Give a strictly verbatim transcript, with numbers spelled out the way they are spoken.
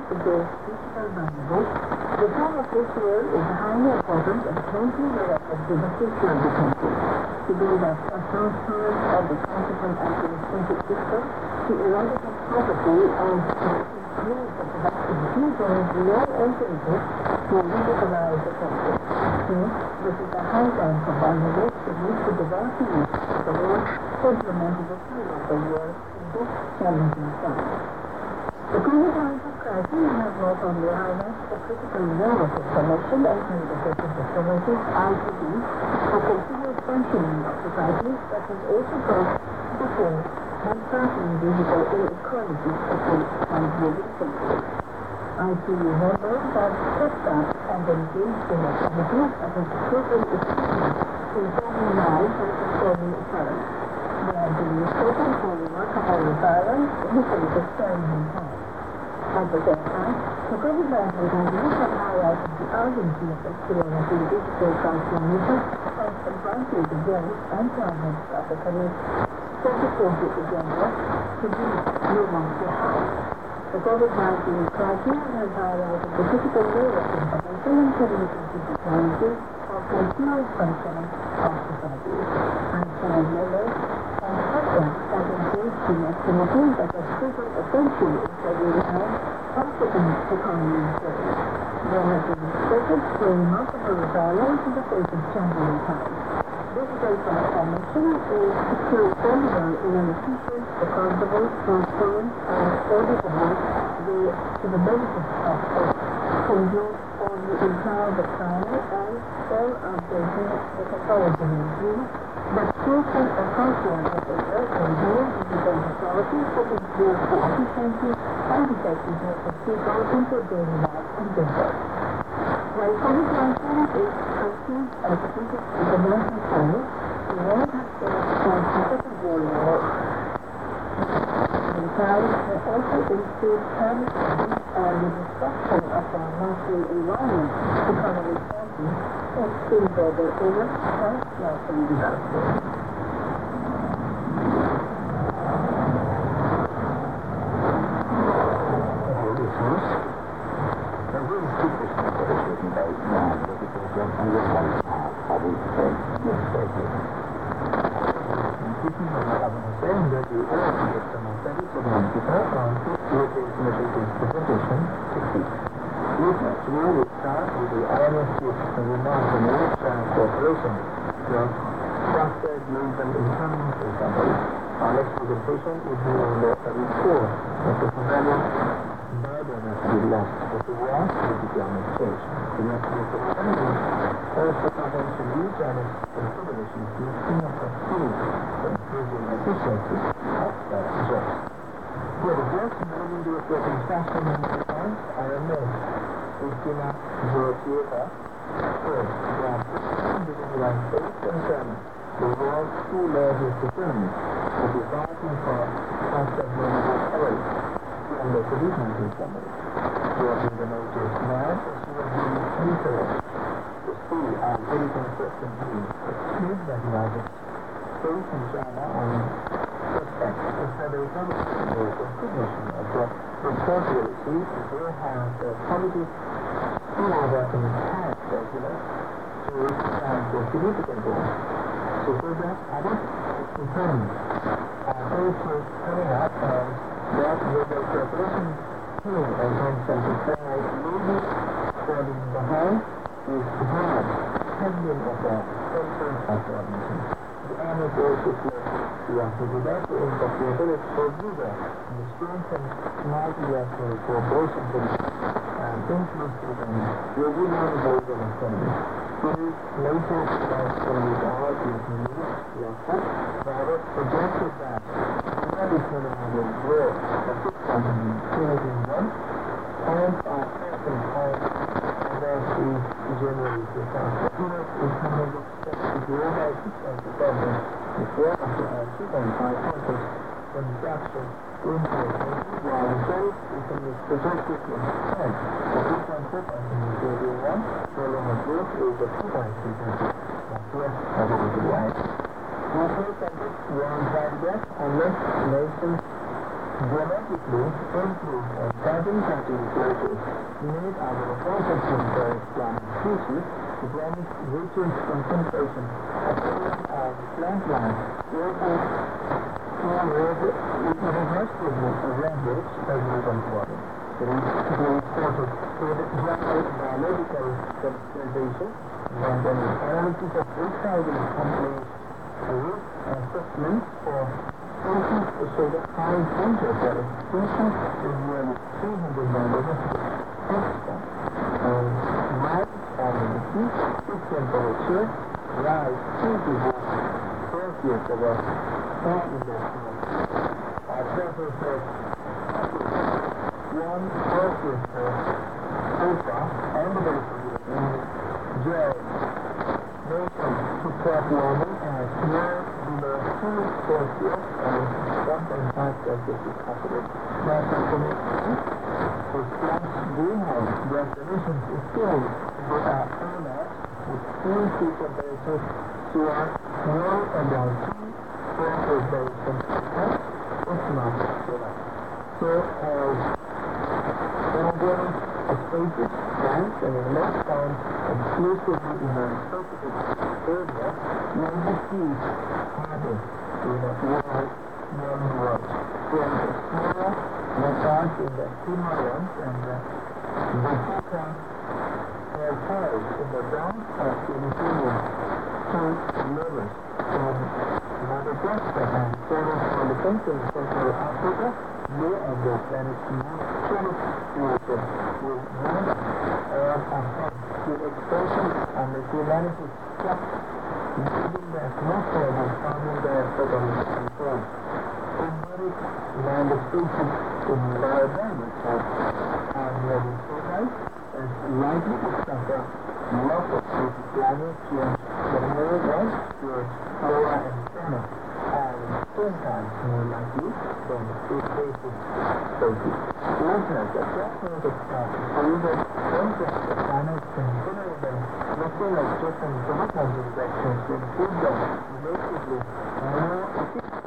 against physical violence, the form of this role is highly important and closely related to the future of the country. To build up a strong tolerance of the consequent administrative system, to eradicate poverty and to increase the productivity, there is no alternative to revitalize the country. Hence, this is a high time for Bangladesh to meet the developing needs of the world implemented the theme of the world in this challenging time. The COVID nineteen crisis has not only highlighted the critical role of information and communication technologies, I C T, for continued functioning of societies, but has also brought to the fore uncertain digital inequalities and global countries. I C U members have stepped up and engaged in activities that have proven effective in saving lives and controlling occurrence. They have been spoken for remarkable resilience in the face of challenging times. At the same time, the COVID nineteen pandemic has highlighted the urgency of accelerating digital transformation and confronting the goals and targets of the twenty twenty agenda to be no longer behind. The COVID nineteen crisis has highlighted the critical role of information and communication technology for continuous functioning of societies. I stand members and partners that engaged in activities that have proven essential in saving lives consequent economy growth. There have been spoken for remarkable resilience in the face of challenging times. Digital transformation is transformable in an efficient, accountable, transparent, and auditable way to the benefit of all, conducive for the entire economy and all of the the technology regime, but crucial and cultural behavior in doing digital technology to improve the efficiency and effectiveness of people into daily life and business. While COVID nineteen is perceived as a biggest international challenge, the world has been a second world war. The challenge may also include climate change and the destruction of our natural environment, economic crisis, and extreme global illness and national disaster. Now we start with the I M F remarks on Electron Corporation, the Trusted Movement Internal Company. Our next presentation will be on the report of the pandemic burden has been lost, but the war will be climate change. The next presentation also contains reviews and considerations to the scheme of food for improving efficiency of that jobs. Here the first moving to working faster than the times are amazed. Christina Georgieva, first, there are between around eight and ten, the world's two largest economies, the dividing for faster global oil and the COVID nineteen summit. Georgia the notice now is one of the research to see our very consistent view of that United States and China on suspects of federal government recognition of the responsibility to will have the positive order in tax regular to stand for significant goals. So for that, other determined are also coming up and that with the corporation team and concentrated maybe falling behind is hard handling of the central transformation. The army also says we have to do that to impact the ability for user and the strength and multi-lateral cooperation and inclusive and regular global economy. These latest transformers are is news, yes, but projected that the world economy will grow at six percent in twenty twenty-one and our second point and that is generally the fact that the U S economy is expected to grow by six percent before after our two point five percent from reduction in inflation, while the growth economy is projected to expand to two point four percent in twenty twenty-one, following a growth rate of two point three percent last year according to the I M F. We hope that this worldwide debt unless nations dramatically improve on carbon-cutting approaches made our processing for plant species to promise reduced concentration of and plant life, therefore irreversible advantage as result water. It is reported with general biological conservation and an analysis of eight thousand complete risk assessments for species to show the high danger that a species is nearly three hundred millimeters extent and might and the heat its temperature rise two degrees Celsius above food investment. Our temperature one Celsius per sofa and the base in gel nation to stop warming as near below two Celsius and one point five Celsius is possible. That information is plus greenhouse gas emissions is still they are unmatched with fuel sea temperatures to are well above two Celsius base temperatures, if not below. So as organic species, plants, and animals found exclusively in a specific area will be seen harder in the world known world. From the small massage in the Himalayas and the Vichika air forest in the down of the Lithuanian food lovers from Madagascar and forests from the country in Central Africa, may and the planet's most tourist region will not add upon the expression on the humanity's trust, including the atmosphere of carbon dioxide and control. Symbolic manifestations in biodiversity are nearly so high as likely to suffer loss of this climate change the more widespread flora and fauna are ten times more likely than food-based species. Listeners, the assessment of past proven impact of climate change generally looking at different chemical reactions in food relatively more efficient